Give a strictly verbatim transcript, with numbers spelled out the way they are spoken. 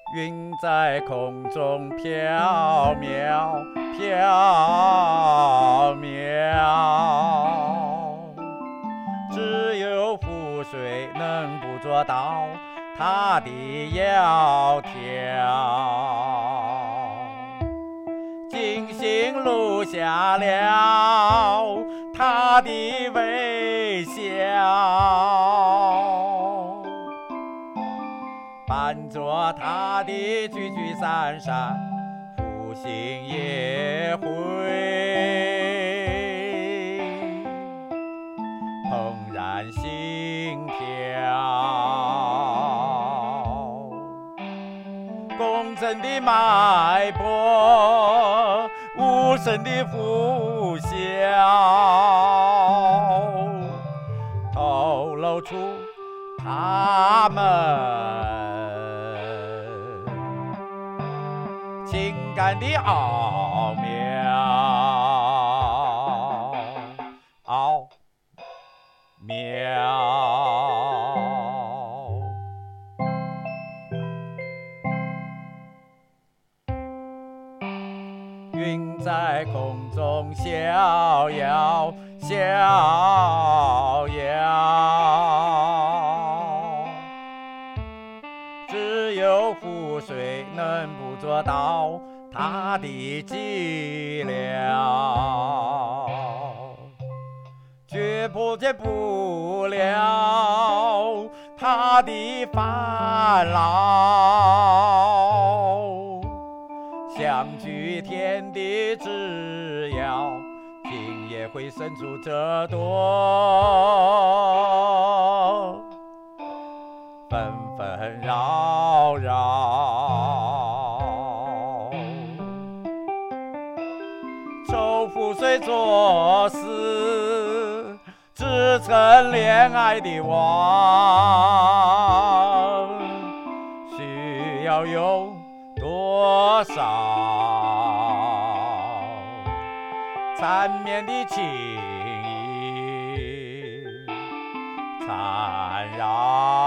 云在空中飘渺飘渺，只有湖水能捕捉到它的窈窕，精心录下了它的微笑，伴着它的聚聚散散，复兴也会怦然心跳，共振的脉搏，无声的呼啸，透露出他们情感的奥妙，奥妙。云在空中逍遥逍遥，只有湖水能捕捉到它的寂寥，却破解不了它的烦恼，相距天地之遥，今夜会伸出这朵纷纷扰扰，愁湖水作丝，织成恋爱的网，需要有多少缠绵的情意缠绕。